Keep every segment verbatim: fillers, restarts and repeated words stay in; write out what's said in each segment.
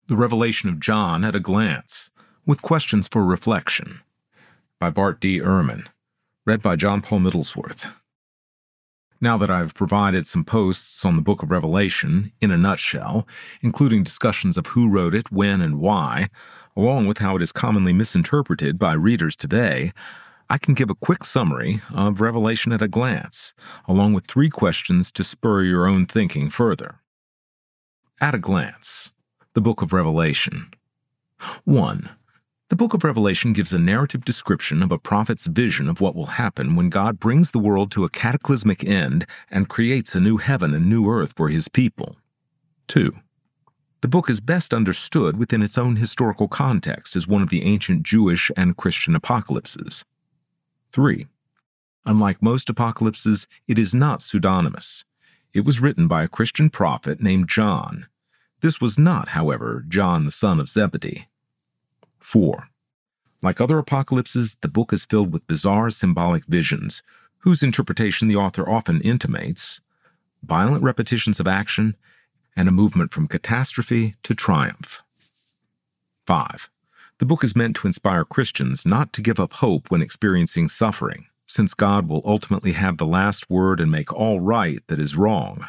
The Revelation of John at a Glance, with Questions for Reflection, by Bart D. Ehrman, read by John Paul Middlesworth. Now that I've provided some posts on the Book of Revelation, in a nutshell, including discussions of who wrote it, when, and why, along with how it is commonly misinterpreted by readers today, I can give a quick summary of Revelation at a glance, along with three questions to spur your own thinking further. At a glance, the Book of Revelation. one. The Book of Revelation gives a narrative description of a prophet's vision of what will happen when God brings the world to a cataclysmic end and creates a new heaven and new earth for his people. two. The book is best understood within its own historical context as one of the ancient Jewish and Christian apocalypses. three. Unlike most apocalypses, it is not pseudonymous. It was written by a Christian prophet named John. This was not, however, John the son of Zebedee. four. Like other apocalypses, the book is filled with bizarre symbolic visions, whose interpretation the author often intimates, violent repetitions of action, and a movement from catastrophe to triumph. five. The book is meant to inspire Christians not to give up hope when experiencing suffering, since God will ultimately have the last word and make all right that is wrong.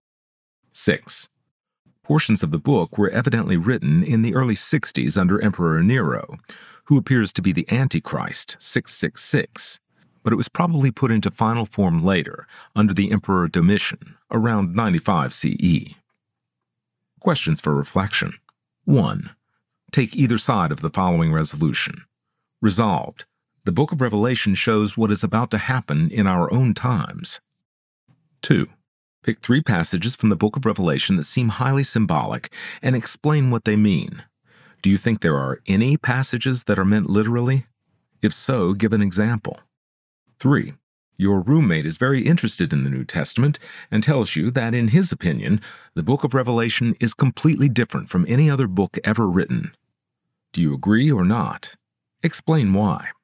six. Portions of the book were evidently written in the early sixties under Emperor Nero, who appears to be the Antichrist, six six six, but it was probably put into final form later, under the Emperor Domitian, around ninety-five C E. Questions for reflection. one. Take either side of the following resolution. Resolved. The Book of Revelation shows what is about to happen in our own times. two. Pick three passages from the Book of Revelation that seem highly symbolic and explain what they mean. Do you think there are any passages that are meant literally? If so, give an example. three. Your roommate is very interested in the New Testament and tells you that, in his opinion, the Book of Revelation is completely different from any other book ever written. Do you agree or not? Explain why.